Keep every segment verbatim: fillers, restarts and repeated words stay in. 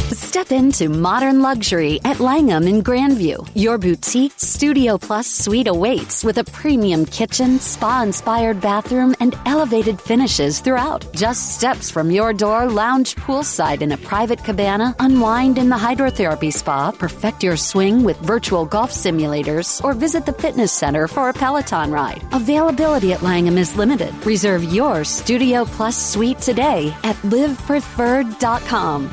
Step into modern luxury at Langham in Grandview. Your boutique Studio Plus suite awaits with a premium kitchen, spa-inspired bathroom, and elevated finishes throughout. Just steps from your door, lounge poolside in a private cabana, unwind in the hydrotherapy spa, perfect your swing with virtual golf simulators, or visit the fitness center for a Peloton ride. Availability at Langham is limited. Reserve your Studio Plus suite today at live preferred dot com.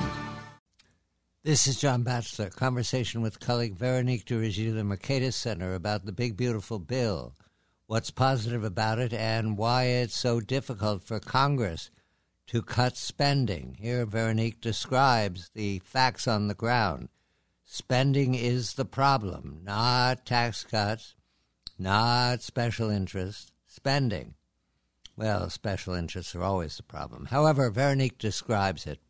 This is John Batchelor, conversation with colleague Veronique de Rigy, the Mercatus Center, about the big, beautiful bill, what's positive about it, and why it's so difficult for Congress to cut spending. Here, Veronique describes the facts on the ground. Spending is the problem, not tax cuts, not special interests, spending. Well, special interests are always the problem. However, Veronique describes it.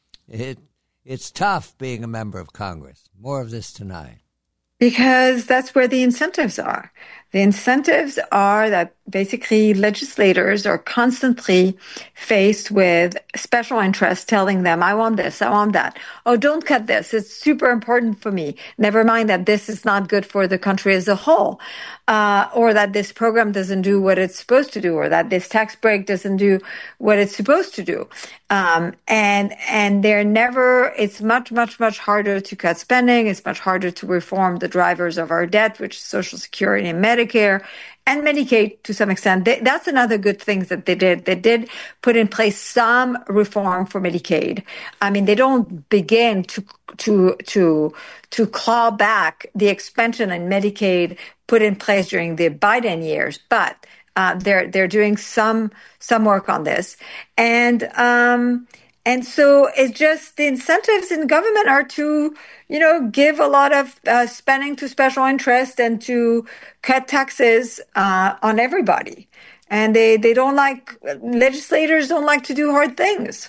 It It's tough being a member of Congress. More of this tonight. Because that's where the incentives are. The incentives are that basically legislators are constantly faced with special interests telling them, I want this, I want that. Oh, don't cut this. It's super important for me. Never mind that this is not good for the country as a whole, uh, or that this program doesn't do what it's supposed to do, or that this tax break doesn't do what it's supposed to do. Um, and, and they're never, it's much, much, much harder to cut spending. It's much harder to reform the drivers of our debt, which is Social Security and Medicare and Medicaid to some extent. They, that's another good thing that they did. They did put in place some reform for Medicaid. I mean, they don't begin to, to, to, to claw back the expansion in Medicaid put in place during the Biden years, but Uh, they're they're doing some some work on this, and um, and so it's just the incentives in government are to you know give a lot of uh, spending to special interest and to cut taxes uh, on everybody, and they they don't like legislators don't like to do hard things.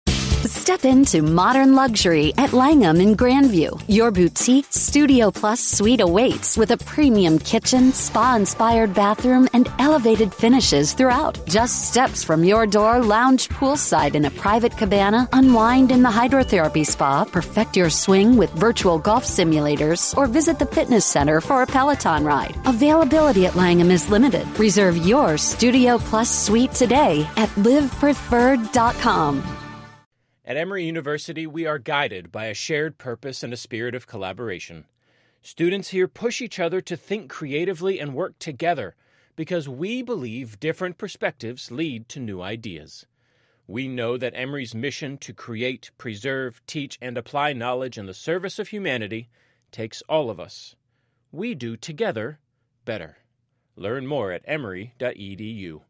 Step into modern luxury at Langham in Grandview. Your boutique Studio Plus suite awaits with a premium kitchen, spa-inspired bathroom, and elevated finishes throughout. Just steps from your door, lounge poolside in a private cabana, unwind in the hydrotherapy spa, perfect your swing with virtual golf simulators, or visit the fitness center for a Peloton ride. Availability at Langham is limited. Reserve your Studio Plus suite today at live preferred dot com. At Emory University, we are guided by a shared purpose and a spirit of collaboration. Students here push each other to think creatively and work together because we believe different perspectives lead to new ideas. We know that Emory's mission to create, preserve, teach, and apply knowledge in the service of humanity takes all of us. We do together better. Learn more at emory dot e d u.